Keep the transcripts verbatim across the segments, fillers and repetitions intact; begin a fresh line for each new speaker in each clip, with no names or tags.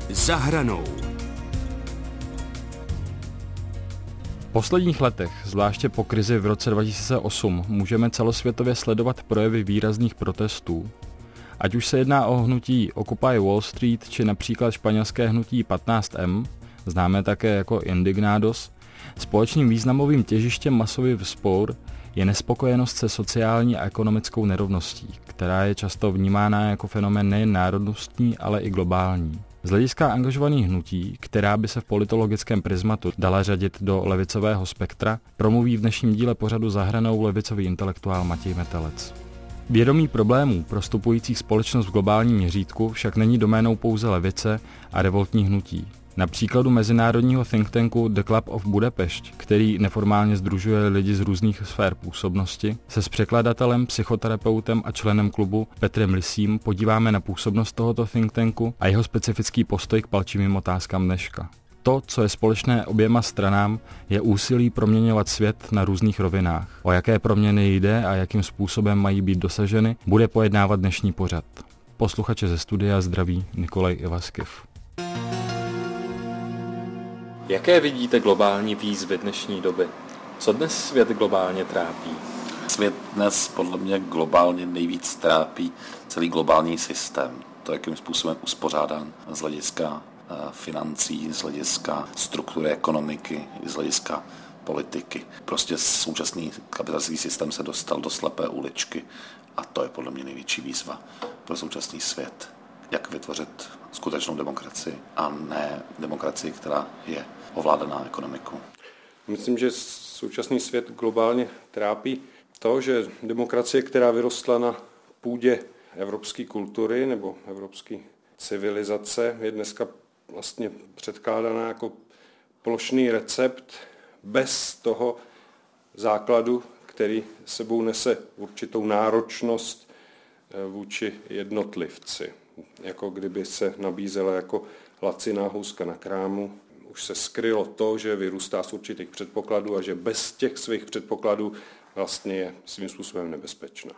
Za hranou.
V posledních letech, zvláště po krizi v roce dva tisíce osm, můžeme celosvětově sledovat projevy výrazných protestů. Ať už se jedná o hnutí Occupy Wall Street, či například španělské hnutí patnáct em, známé také jako Indignados, společným významovým těžištěm masových vzpour je nespokojenost se sociální a ekonomickou nerovností, která je často vnímána jako fenomén nejen národnostní, ale i globální. Z hlediska angažovaných hnutí, která by se v politologickém prismatu dala řadit do levicového spektra, promluví v dnešním díle pořadu Za hranou levicový intelektuál Matěj Metelec. Vědomí problémů prostupujících společnost v globálním měřítku však není doménou pouze levice a revoltních hnutí. Na příkladu mezinárodního think tanku The Club of Budapest, který neformálně sdružuje lidi z různých sfér působnosti, se s překladatelem, psychoterapeutem a členem klubu Petrem Lisím podíváme na působnost tohoto think tanku a jeho specifický postoj k palčivým otázkám dneška. To, co je společné oběma stranám, je úsilí proměňovat svět na různých rovinách. O jaké proměny jde a jakým způsobem mají být dosaženy, bude pojednávat dnešní pořad. Posluchače ze studia zdraví Nikolaj Ivaskyv. Jaké vidíte globální výzvy dnešní doby? Co dnes svět globálně trápí?
Svět dnes podle mě globálně nejvíc trápí celý globální systém. To, jakým způsobem uspořádán z hlediska financí, z hlediska struktury ekonomiky, z hlediska politiky. Prostě současný kapitalistický systém se dostal do slepé uličky a to je podle mě největší výzva pro současný svět. Jak vytvořit skutečnou demokracii a ne demokracii, která je ovládaná ekonomikou.
Myslím, že současný svět globálně trápí to, že demokracie, která vyrostla na půdě evropské kultury nebo evropské civilizace, je dneska vlastně předkládaná jako plošný recept bez toho základu, který sebou nese určitou náročnost vůči jednotlivci. Jako kdyby se nabízela jako laciná houska na krámu. Už se skrylo to, že vyrůstá z určitých předpokladů a že bez těch svých předpokladů vlastně je svým způsobem nebezpečná.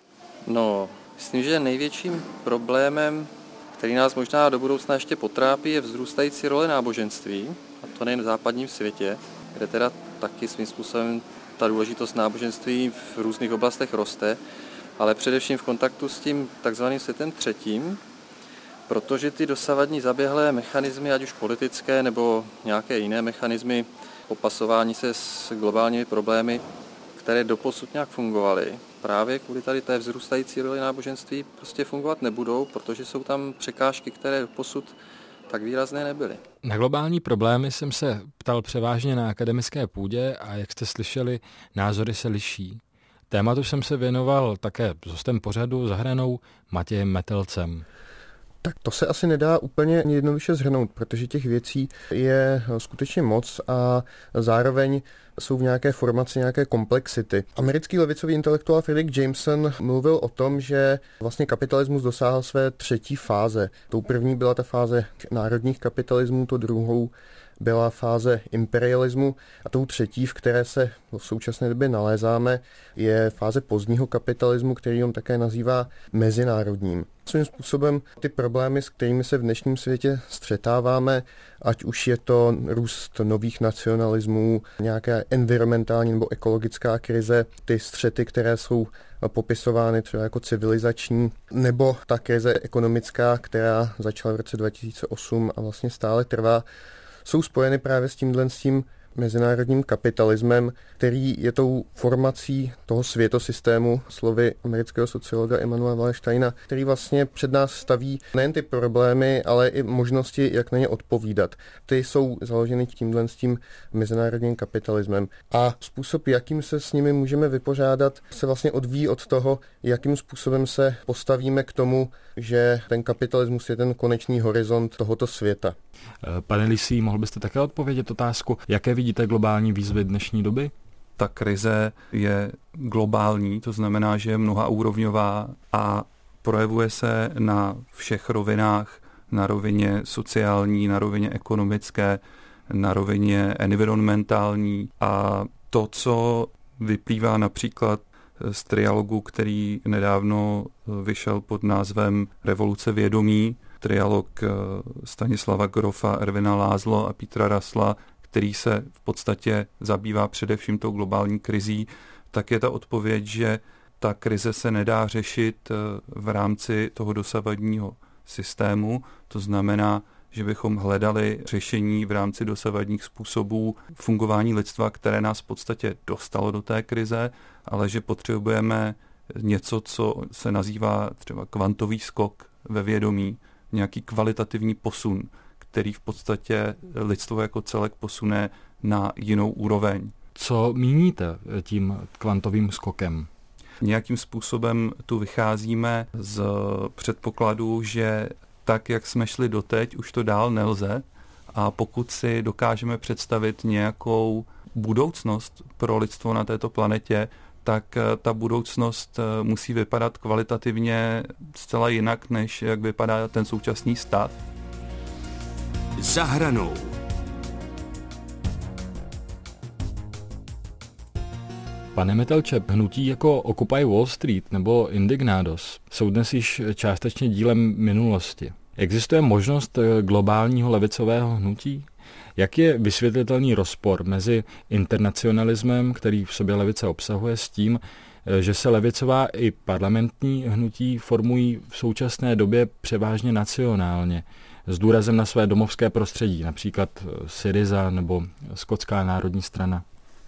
No, myslím, že největším problémem, který nás možná do budoucna ještě potrápí, je vzrůstající role náboženství, a to nejen v západním světě, kde teda taky svým způsobem ta důležitost náboženství v různých oblastech roste, ale především v kontaktu s tím takzvaným světem třetím, protože ty dosavadní zaběhlé mechanismy, ať už politické nebo nějaké jiné mechanismy popasování se s globálními problémy, které doposud nějak fungovaly, právě kvůli tady té vzrůstající roli náboženství prostě fungovat nebudou, protože jsou tam překážky, které doposud tak výrazné nebyly.
Na globální problémy jsem se ptal převážně na akademické půdě a jak jste slyšeli, názory se liší. Tématu jsem se věnoval také s hostem pořadu Za hranou Matějem Metelcem.
Tak to se asi nedá úplně jednoduše shrnout, protože těch věcí je skutečně moc a zároveň jsou v nějaké formaci nějaké komplexity. Americký levicový intelektuál Fredric Jameson mluvil o tom, že vlastně kapitalismus dosáhl své třetí fáze. Tou první byla ta fáze národních kapitalismů, to druhou byla fáze imperialismu a tou třetí, v které se v současné době nalézáme, je fáze pozdního kapitalismu, který on také nazývá mezinárodním. Svým způsobem ty problémy, s kterými se v dnešním světě střetáváme, ať už je to růst nových nacionalismů, nějaká environmentální nebo ekologická krize, ty střety, které jsou popisovány třeba jako civilizační, nebo ta krize ekonomická, která začala v roce dva tisíce osm a vlastně stále trvá, jsou spojeny právě s tímhle s tím mezinárodním kapitalismem, který je tou formací toho světosystému, slovy amerického sociologa Emanuela Wallersteina, který vlastně před nás staví nejen ty problémy, ale i možnosti, jak na ně odpovídat. Ty jsou založeny tímhle s tím mezinárodním kapitalismem. A způsob, jakým se s nimi můžeme vypořádat, se vlastně odvíjí od toho, jakým způsobem se postavíme k tomu, že ten kapitalismus je ten konečný horizont tohoto světa.
Pane Lisí, mohl byste také odpovědět otázku, jaké vidíte globální výzvy dnešní doby?
Ta krize je globální, to znamená, že je mnohaúrovňová a projevuje se na všech rovinách, na rovině sociální, na rovině ekonomické, na rovině environmentální a to, co vyplývá například z trialogu, který nedávno vyšel pod názvem Revoluce vědomí, trialog Stanislava Grofa, Ervina Lázlo a Petra Russella, který se v podstatě zabývá především tou globální krizí, tak je ta odpověď, že ta krize se nedá řešit v rámci toho dosavadního systému. To znamená, že bychom hledali řešení v rámci dosavadních způsobů fungování lidstva, které nás v podstatě dostalo do té krize, ale že potřebujeme něco, co se nazývá třeba kvantový skok ve vědomí, nějaký kvalitativní posun, který v podstatě lidstvo jako celek posune na jinou úroveň.
Co míníte tím kvantovým skokem?
Nějakým způsobem tu vycházíme z předpokladu, že tak, jak jsme šli doteď, už to dál nelze a pokud si dokážeme představit nějakou budoucnost pro lidstvo na této planetě, tak ta budoucnost musí vypadat kvalitativně zcela jinak, než jak vypadá ten současný stav.
Za hranou.
Pane Metelče, hnutí jako Occupy Wall Street nebo Indignados jsou dnes již částečně dílem minulosti. Existuje možnost globálního levicového hnutí? Jak je vysvětlitelný rozpor mezi internacionalismem, který v sobě levice obsahuje, s tím, že se levicová i parlamentní hnutí formují v současné době převážně nacionálně, s důrazem na své domovské prostředí, například Syriza nebo Skotská národní strana?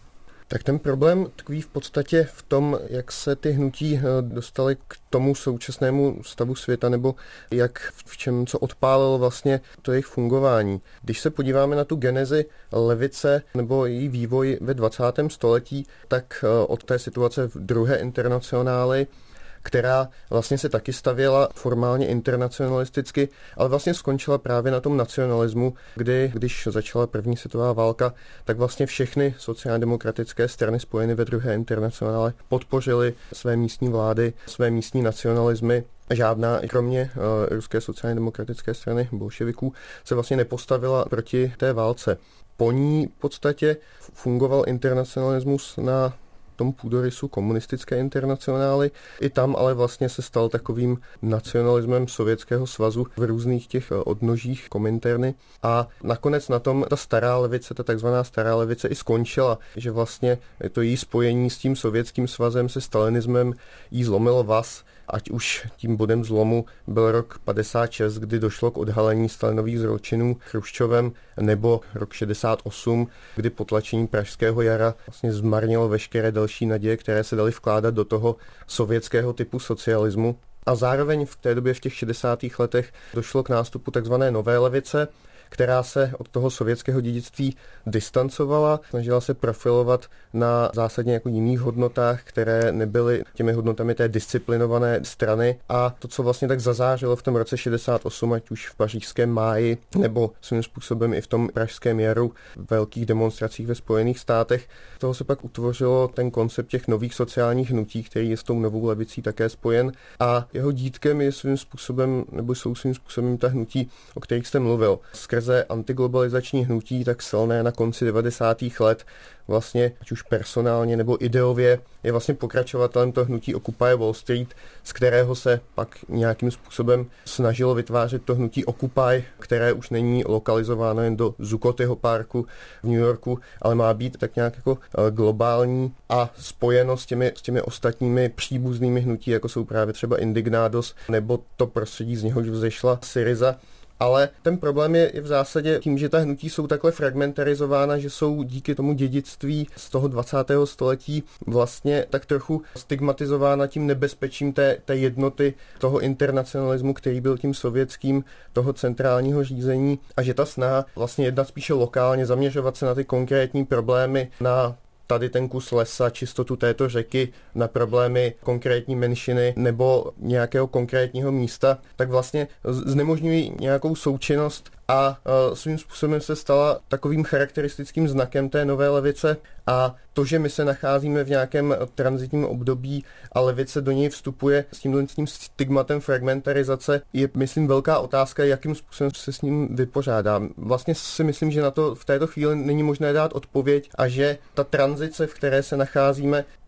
Tak ten problém tkví v podstatě v tom, jak se ty hnutí dostaly k tomu současnému stavu světa, nebo jak v čem, co odpálilo vlastně to jejich fungování. Když se podíváme na tu genezi levice nebo její vývoj ve dvacátém století, tak od té situace v druhé internacionály, která vlastně se taky stavěla formálně internacionalisticky, ale vlastně skončila právě na tom nacionalismu, kdy, když začala první světová válka, tak vlastně všechny sociálně demokratické strany spojené ve druhé internacionále podpořily své místní vlády, své místní nacionalismy. Žádná, kromě uh, ruské sociálně demokratické strany bolševiků, se vlastně nepostavila proti té válce. Po ní v podstatě fungoval internacionalismus na tom půdorysu komunistické internacionály. I tam ale vlastně se stal takovým nacionalismem Sovětského svazu v různých těch odnožích Kominterny. A nakonec na tom ta stará levice, ta takzvaná stará levice i skončila, že vlastně to její spojení s tím Sovětským svazem, se stalinismem jí zlomilo vaz, ať už tím bodem zlomu byl rok padesát šest, kdy došlo k odhalení stalinových zločinů Chruščovem, nebo rok šedesát osm, kdy potlačení Pražského jara vlastně zmarnilo veškeré další naděje, které se daly vkládat do toho sovětského typu socialismu. A zároveň v té době v těch šedesátých letech došlo k nástupu takzvané nové levice, která se od toho sovětského dědictví distancovala, snažila se profilovat na zásadně jako jiných hodnotách, které nebyly těmi hodnotami té disciplinované strany. A to, co vlastně tak zazářilo v tom roce šedesát osm, ať už v pařížském máji, nebo svým způsobem i v tom pražském jaru, velkých demonstracích ve Spojených státech, z toho se pak utvořilo ten koncept těch nových sociálních hnutí, který je s tou novou levicí také spojen. A jeho dítkem je svým způsobem, nebo jsou svým způsobem ta hnutí, o kterých jste mluvil. Skrze antiglobalizační hnutí, tak silné na konci devadesátých let, vlastně ať už personálně nebo ideově, je vlastně pokračovatelem toho hnutí Occupy Wall Street, z kterého se pak nějakým způsobem snažilo vytvářet to hnutí Occupy, které už není lokalizováno jen do Zuccotiho parku v New Yorku, ale má být tak nějak jako globální a spojeno s těmi, s těmi ostatními příbuznými hnutí, jako jsou právě třeba Indignados nebo to prostředí, z něhož vzešla Syriza. Ale ten problém je, je v zásadě tím, že ta hnutí jsou takhle fragmentarizována, že jsou díky tomu dědictví z toho dvacátého století vlastně tak trochu stigmatizována tím nebezpečím té, té jednoty toho internacionalismu, který byl tím sovětským, toho centrálního řízení, a že ta snaha vlastně jednat spíše lokálně, zaměřovat se na ty konkrétní problémy, na tady ten kus lesa, čistotu této řeky, na problémy konkrétní menšiny nebo nějakého konkrétního místa, tak vlastně znemožňují nějakou součinnost a svým způsobem se stala takovým charakteristickým znakem té nové levice. A to, že my se nacházíme v nějakém tranzitním období a levice do něj vstupuje s tímhle s tím stigmatem fragmentarizace, je, myslím, velká otázka, jakým způsobem se s ním vypořádá. Vlastně si myslím, že na to v této chvíli není možné dát odpověď a že ta tranzice, v které se nacházíme,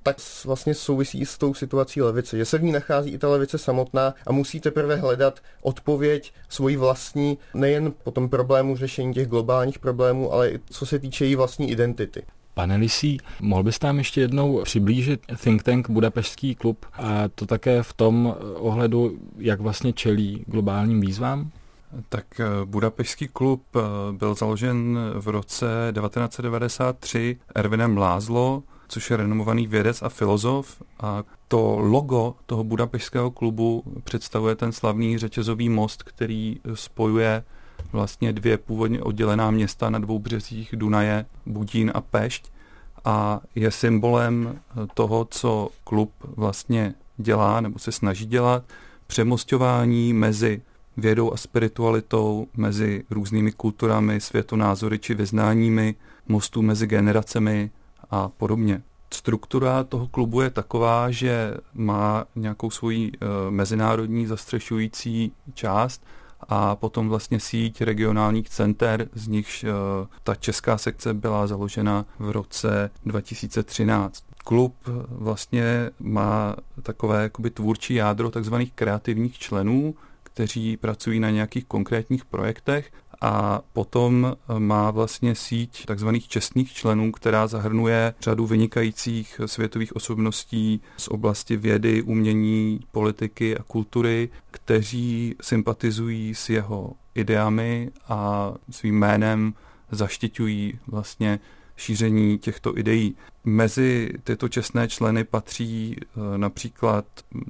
tak vlastně souvisí s tou situací levice, že se v ní nachází i ta levice samotná a musí teprve hledat odpověď svoji vlastní, nejen po tom problému řešení těch globálních problémů, ale i co se týče její vlastní identity.
Pane Lisý, mohl byste nám ještě jednou přiblížit think tank Budapešťský klub a to také v tom ohledu, jak vlastně čelí globálním výzvám?
Tak Budapešťský klub byl založen v roce devatenáct set devadesát tři Erwinem Laszlo, což je renomovaný vědec a filozof. A to logo toho Budapešťského klubu představuje ten slavný řetězový most, který spojuje vlastně dvě původně oddělená města na dvou březích Dunaje, Budín a Pešť, a je symbolem toho, co klub vlastně dělá nebo se snaží dělat, přemosťování mezi vědou a spiritualitou, mezi různými kulturami, světonázory či vyznáními, mostů mezi generacemi a podobně. Struktura toho klubu je taková, že má nějakou svoji e, mezinárodní zastřešující část a potom vlastně síť regionálních center, z nichž e, ta česká sekce byla založena v roce dva tisíce třináct. Klub vlastně má takové jakoby tvůrčí jádro takzvaných kreativních členů, kteří pracují na nějakých konkrétních projektech, a potom má vlastně síť takzvaných čestných členů, která zahrnuje řadu vynikajících světových osobností z oblasti vědy, umění, politiky a kultury, kteří sympatizují s jeho ideami a svým jménem zaštiťují vlastně šíření těchto ideí. Mezi tyto čestné členy patří například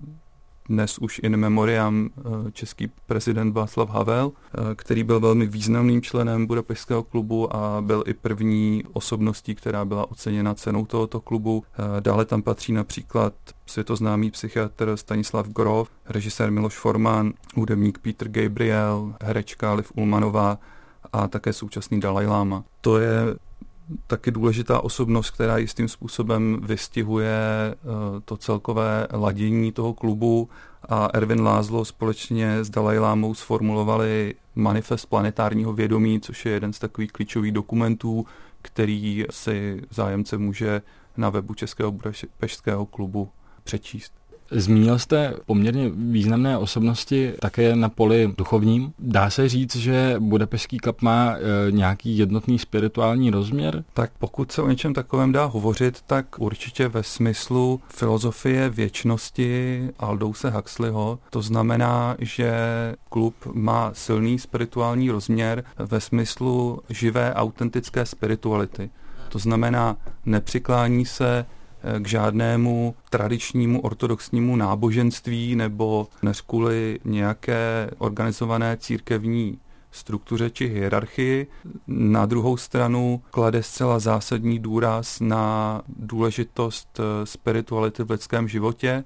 dnes už in memoriam český prezident Václav Havel, který byl velmi významným členem Budapešťského klubu a byl i první osobností, která byla oceněna cenou tohoto klubu. Dále tam patří například světoznámý psychiatr Stanislav Grof, režisér Miloš Forman, hudebník Peter Gabriel, herečka Liv Ullmanová a také současný Dalaj Lama. To je taky důležitá osobnost, která jistým způsobem vystihuje to celkové ladění toho klubu, a Erwin Laszlo společně s Dalajlámou sformulovali manifest planetárního vědomí, což je jeden z takových klíčových dokumentů, který si zájemce může na webu Českého Budapešťského klubu přečíst.
Zmínil jste poměrně významné osobnosti také na poli duchovním. Dá se říct, že Budapešťský klub má e, nějaký jednotný spirituální rozměr?
Tak pokud se o něčem takovém dá hovořit, tak určitě ve smyslu filozofie věčnosti Aldouse Huxleyho. To znamená, že klub má silný spirituální rozměr ve smyslu živé, autentické spirituality. To znamená, nepřiklání se k žádnému tradičnímu ortodoxnímu náboženství nebo než kvůli nějaké organizované církevní struktuře či hierarchii. Na druhou stranu klade zcela zásadní důraz na důležitost spirituality v lidském životě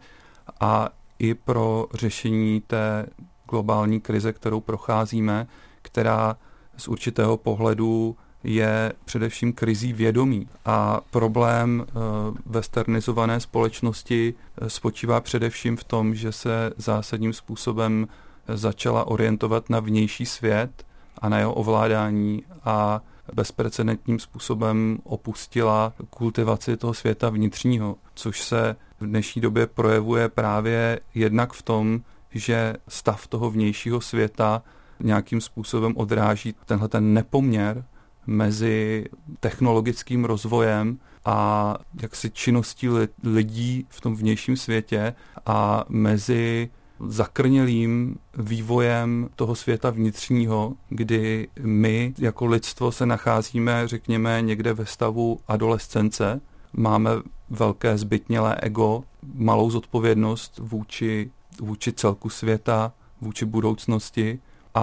a i pro řešení té globální krize, kterou procházíme, která z určitého pohledu je především krizí vědomí. A problém westernizované společnosti spočívá především v tom, že se zásadním způsobem začala orientovat na vnější svět a na jeho ovládání a bezprecedentním způsobem opustila kultivaci toho světa vnitřního, což se v dnešní době projevuje právě jednak v tom, že stav toho vnějšího světa nějakým způsobem odráží tenhle ten nepoměr mezi technologickým rozvojem a jaksi činností lidí v tom vnějším světě a mezi zakrnělým vývojem toho světa vnitřního, kdy my jako lidstvo se nacházíme, řekněme, někde ve stavu adolescence, máme velké zbytnělé ego, malou zodpovědnost vůči, vůči celku světa, vůči budoucnosti,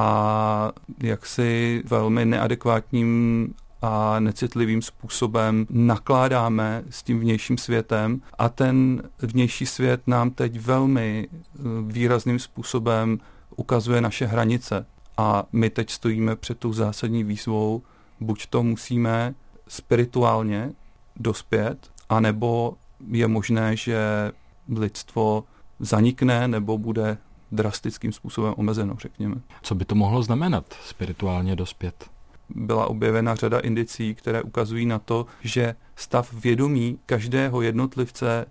a jaksi velmi neadekvátním a necitlivým způsobem nakládáme s tím vnějším světem a ten vnější svět nám teď velmi výrazným způsobem ukazuje naše hranice. A my teď stojíme před tou zásadní výzvou, buď to musíme spirituálně dospět, anebo je možné, že lidstvo zanikne nebo bude drastickým způsobem omezeno, řekněme.
Co by to mohlo znamenat spirituálně dospět?
byla objevena řada indicí, které ukazují na to, že stav vědomí každého jednotlivce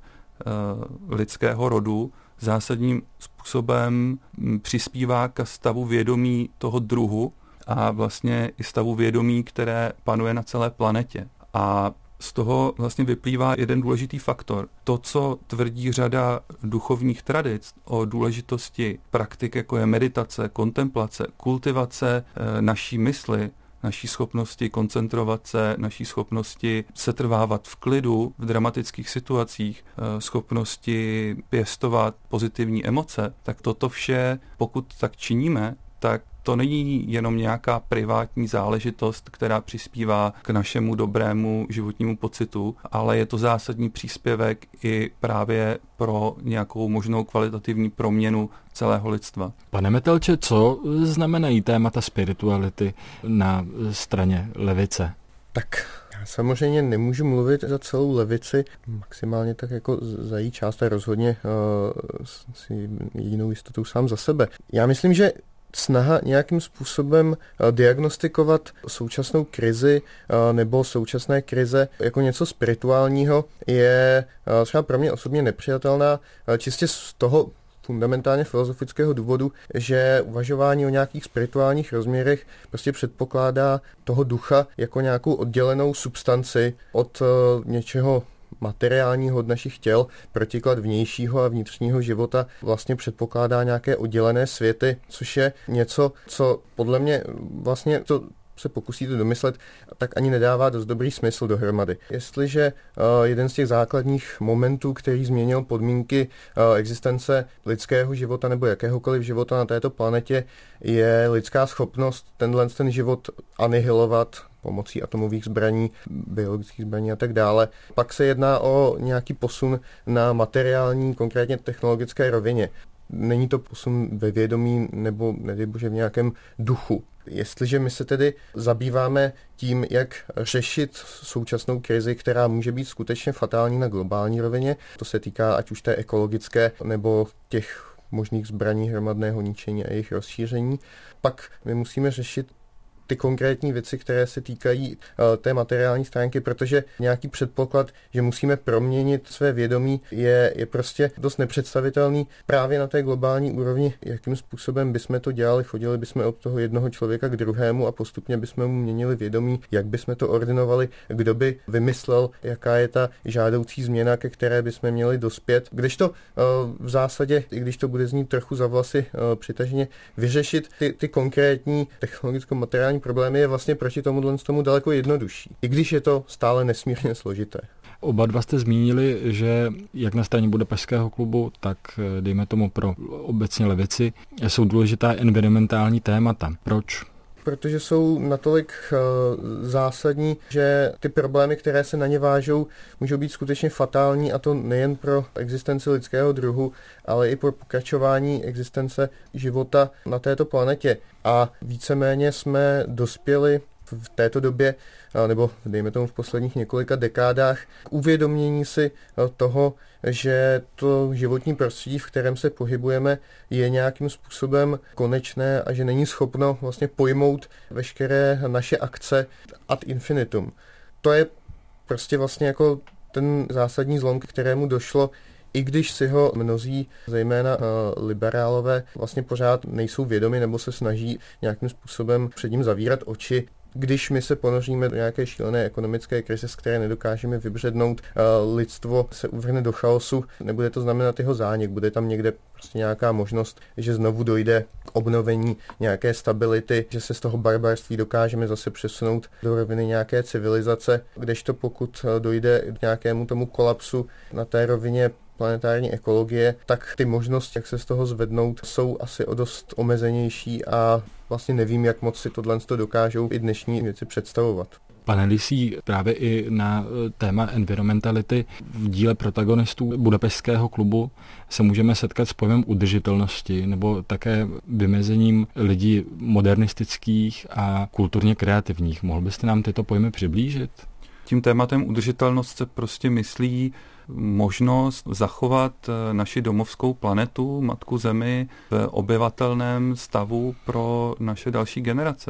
uh, lidského rodu zásadním způsobem přispívá k stavu vědomí toho druhu a vlastně i stavu vědomí, které panuje na celé planetě. A z toho vlastně vyplývá jeden důležitý faktor. To, co tvrdí řada duchovních tradic o důležitosti praktik, jako je meditace, kontemplace, kultivace e, naší mysli, naší schopnosti koncentrovat se, naší schopnosti setrvávat v klidu v dramatických situacích, schopnosti pěstovat pozitivní emoce, tak toto vše, pokud tak činíme, tak to není jenom nějaká privátní záležitost, která přispívá k našemu dobrému životnímu pocitu, ale je to zásadní příspěvek i právě pro nějakou možnou kvalitativní proměnu celého lidstva.
Pane Metelče, co znamenají témata spirituality na straně levice?
Tak já samozřejmě nemůžu mluvit za celou levici, maximálně tak jako za její část a rozhodně uh, si jedinou jistotou sám za sebe. Já myslím, že snaha nějakým způsobem diagnostikovat současnou krizi nebo současné krize jako něco spirituálního je třeba pro mě osobně nepřijatelná čistě z toho fundamentálně filozofického důvodu, že uvažování o nějakých spirituálních rozměrech prostě předpokládá toho ducha jako nějakou oddělenou substanci od něčeho materiálního od našich těl, protiklad vnějšího a vnitřního života vlastně předpokládá nějaké oddělené světy, což je něco, co podle mě vlastně to se pokusíte domyslet, tak ani nedává dost dobrý smysl dohromady. Jestliže uh, jeden z těch základních momentů, který změnil podmínky uh, existence lidského života nebo jakéhokoliv života na této planetě, je lidská schopnost tenhle ten život anihilovat pomocí atomových zbraní, biologických zbraní a tak dále. Pak se jedná o nějaký posun na materiální, konkrétně technologické rovině. Není to posun ve vědomí nebo, nedej bože, v nějakém duchu. Jestliže my se tedy zabýváme tím, jak řešit současnou krizi, která může být skutečně fatální na globální rovině, to se týká ať už té ekologické nebo těch možných zbraní hromadného ničení a jejich rozšíření, pak my musíme řešit ty konkrétní věci, které se týkají uh, té materiální stránky, protože nějaký předpoklad, že musíme proměnit své vědomí, je, je prostě dost nepředstavitelný právě na té globální úrovni, jakým způsobem bychom to dělali, chodili bychom od toho jednoho člověka k druhému a postupně bychom mu měnili vědomí, jak bychom to ordinovali, kdo by vymyslel, jaká je ta žádoucí změna, ke které bychom měli dospět. Kdežto uh, v zásadě, i když to bude znít trochu za vlasy uh, přitažně, vyřešit ty, ty konkrétní technologicko-materiální problémy je vlastně proti tomuhle tomu daleko jednodušší, i když je to stále nesmírně složité.
Oba dva jste zmínili, že jak na straně Budapešťského klubu, tak dejme tomu pro obecně levici, jsou důležitá environmentální témata. Proč?
Protože jsou natolik uh, zásadní, že ty problémy, které se na ně vážou, můžou být skutečně fatální, a to nejen pro existenci lidského druhu, ale i pro pokračování existence života na této planetě. A víceméně jsme dospěli v této době, nebo dejme tomu v posledních několika dekádách, k uvědomění si toho, že to životní prostředí, v kterém se pohybujeme, je nějakým způsobem konečné a že není schopno vlastně pojmout veškeré naše akce ad infinitum. To je prostě vlastně jako ten zásadní zlom, k kterému došlo, i když si ho mnozí, zejména uh, liberálové, vlastně pořád nejsou vědomi nebo se snaží nějakým způsobem před ním zavírat oči. Když my se ponoříme do nějaké šílené ekonomické krize, z které nedokážeme vybřednout, lidstvo se uvrhne do chaosu, nebude to znamenat jeho zánik, bude tam někde prostě nějaká možnost, že znovu dojde k obnovení nějaké stability, že se z toho barbarství dokážeme zase přesunout do roviny nějaké civilizace, kdežto pokud dojde k nějakému tomu kolapsu na té rovině planetární ekologie, tak ty možnosti, jak se z toho zvednout, jsou asi o dost omezenější a vlastně nevím, jak moc si tohle dokážou i dnešní věci představovat.
Pane Lisý, právě i na téma environmentality v díle protagonistů Budapešťského klubu se můžeme setkat s pojmem udržitelnosti nebo také vymezením lidí modernistických a kulturně kreativních. Mohl byste nám tyto pojmy přiblížit?
Tím tématem udržitelnost se prostě myslí možnost zachovat naši domovskou planetu, matku Zemi, v obyvatelném stavu pro naše další generace.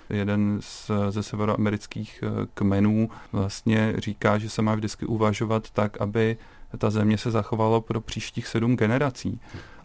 jeden z, ze severoamerických kmenů vlastně říká, že se má vždycky uvažovat tak, aby ta země se zachovala pro příštích sedm generací.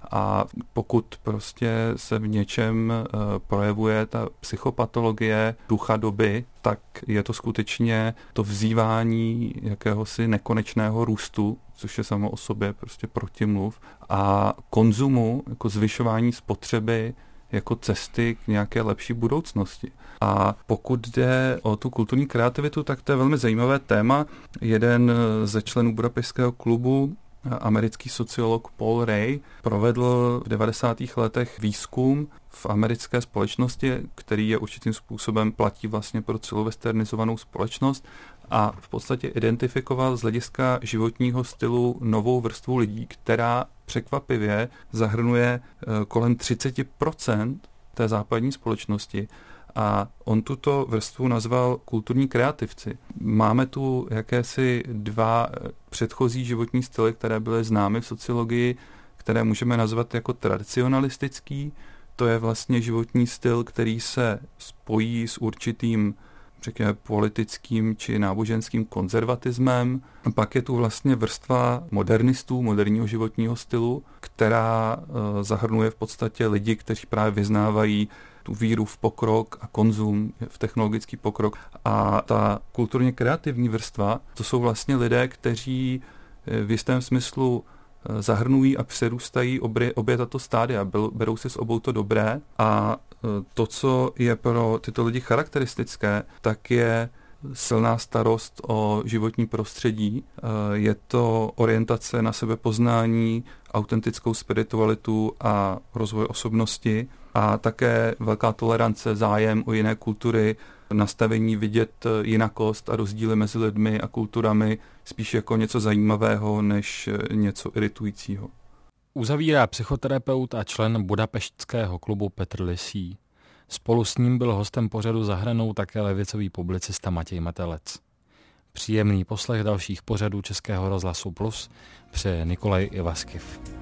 A pokud prostě se v něčem projevuje ta psychopatologie ducha doby, tak je to skutečně to vzývání jakéhosi nekonečného růstu, což je samo o sobě prostě protimluv, a konzumu, jako zvyšování spotřeby jako cesty k nějaké lepší budoucnosti. A pokud jde o tu kulturní kreativitu, tak to je velmi zajímavé téma. Jeden ze členů Budapešťského klubu, americký sociolog Paul Ray, provedl v devadesátých letech výzkum v americké společnosti, který je určitým způsobem platí vlastně pro celou westernizovanou společnost, a v podstatě identifikoval z hlediska životního stylu novou vrstvu lidí, která překvapivě zahrnuje kolem třicet procent té západní společnosti. A on tuto vrstvu nazval kulturní kreativci. Máme tu jakési dva předchozí životní styly, které byly známy v sociologii, které můžeme nazvat jako tradicionalistický. To je vlastně životní styl, který se spojí s určitým, řekněme, politickým či náboženským konzervatismem. A pak je tu vlastně vrstva modernistů, moderního životního stylu, která e, zahrnuje v podstatě lidi, kteří právě vyznávají tu víru v pokrok a konzum, v technologický pokrok. A ta kulturně kreativní vrstva, to jsou vlastně lidé, kteří v jistém smyslu zahrnují a přerůstají obě, obě tato stádia, berou si s obou to dobré, a to, co je pro tyto lidi charakteristické, tak je silná starost o životní prostředí, je to orientace na sebepoznání, autentickou spiritualitu a rozvoj osobnosti, a také velká tolerance, zájem o jiné kultury, nastavení vidět jinakost a rozdíly mezi lidmi a kulturami spíš jako něco zajímavého, než něco iritujícího.
Uzavírá psychoterapeut a člen Budapešťského klubu Petr Lysý. Spolu s ním byl hostem pořadu Za hranou také levicový publicista Matěj Matelec. Příjemný poslech dalších pořadů Českého rozhlasu Plus přeje Nikolaj Ivaskyv.